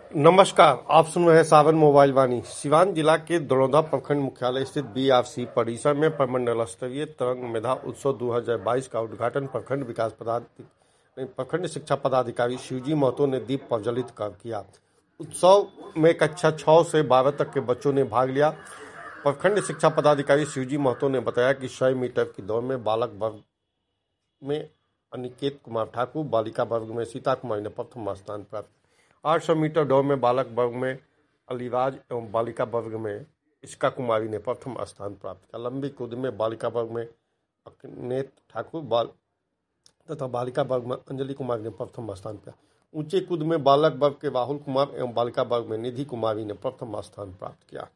नमस्कार, आप सुन रहे हैं सावन मोबाइल वाणी। सिवान जिला के दड़ौदा प्रखंड मुख्यालय स्थित बीआरसी परिसर में प्रमंडल स्तरीय तरंग मेधा उत्सव 2022 का उद्घाटन प्रखंड शिक्षा पदाधिकारी शिवजी महतो ने दीप प्रज्वलित कर किया। उत्सव में कक्षा 6 से 12 तक के बच्चों ने भाग लिया। प्रखंड शिक्षा पदाधिकारी शिवजी महतो ने बताया कि 100 मीटर की दौड़ में बालक वर्ग में अनिकेत कुमार ठाकुर, बालिका वर्ग में सीता कुमारी ने प्रथम स्थान प्राप्त। 800 मीटर दौड़ में बालक वर्ग में अलीराज एवं बालिका वर्ग में इश्का कुमारी ने प्रथम स्थान प्राप्त किया। लंबी कूद में बालिका वर्ग में अकनेत ठाकुर तथा बालिका वर्ग में अंजलि कुमारी ने प्रथम स्थान पाया। ऊंचे कूद में बालक वर्ग के राहुल कुमार एवं बालिका वर्ग में निधि कुमारी ने प्रथम स्थान प्राप्त किया।